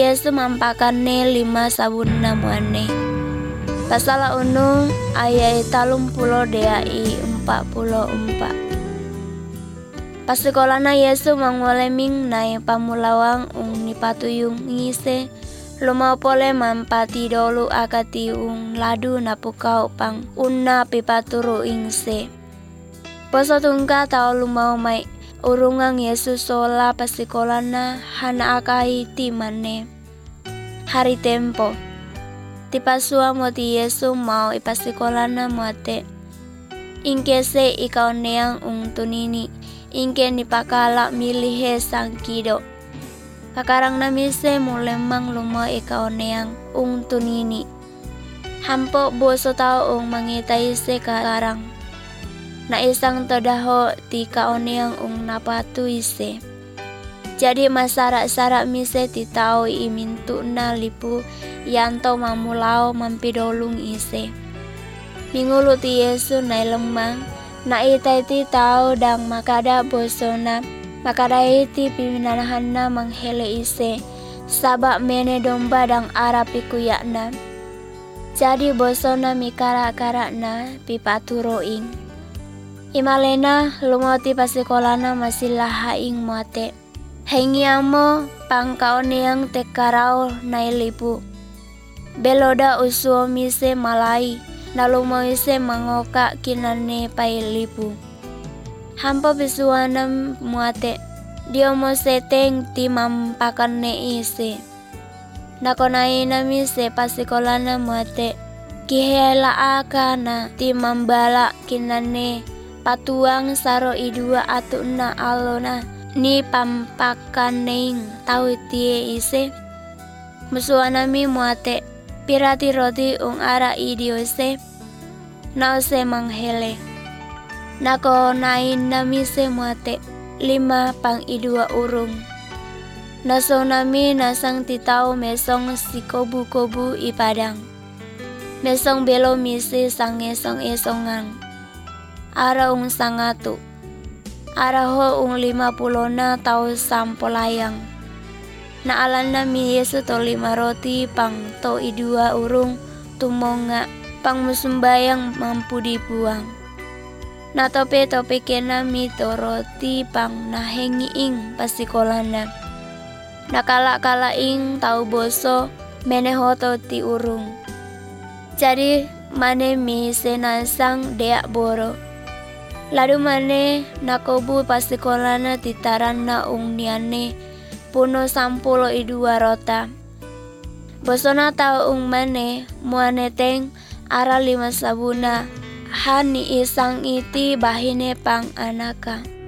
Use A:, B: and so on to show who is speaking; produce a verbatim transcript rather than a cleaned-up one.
A: Yesu mampakane lima sabuna muane. Pasala unung ayat talung pulo deai empat puluh empat. Pasikolana Yesu mangoleming nai pamulawang ung nipatuyung ngise lumau pole mampati dolu akati ung ladu napukau pang unna pipaturu ingse. Poso tungka tau lumau mai urungang Yesus sola pasikolana hana akai timane. Hari tempo tipasua moti Yesu mau ipasikolana muate. Ingkese ikaw neang ung tunini. Ingke nipakala milihe sangkido. Kakarang namise mulemang lumo ikaw neang ung tunini. Hampo boso tao ung mangitai se karang. Na isang todaho ti kaoneang ung napatu ise. Jadi masara-sara mise ti tao imintu na lipu yanto mamulao mampidolung ise. Mingulu ti Yesu na lemang na itay ti tao dang makada bosona makada iti piminanahan na manghele ise sabak mene domba dang arapi kuyak na. Jadi bosona mikara-kara na pipaturoing. Imalena lumoti pasikolana masih lahaing muate. Hengiamo pangkaoneang tekarao nailipu. Beloda usuomi se malai. Nalumoy se mangoka kinane pailipu. Hampo bisuanam muate. Diomo seteng timam pakane ise. Nakonai nami se pasikolana muate. Kihela akana timam bala kinane patuang saro idua atu na alona ni pampakaneng tau tie ise. Musuanami muate. Pirati roti ung ara idio se nao se manghele. Nako nain nami se muate lima pang idua urung. Naso nami nasang titao mesong si kobu-kobu ipadang. Mesong belo misi sang esong esongang. Ara ung sangatu. Ara ho ung lima pulona tau sampolayang. Na alan nami Yesu to lima roti pang to idua urung tumonga pang musumbayang mampu dibuang. Na tope tope kenami to roti pang nahengi ing pasikolana. Nakala-kala ing tau boso menehoto ti urung. Jadi mane mi senasang deak boro. Ladu mane nakobu pasikolana titaran na ung niane puno sampulo idua rota. Bosona tau ung mane muaneteng ara lima sabuna hani isang iti bahine pang anaka.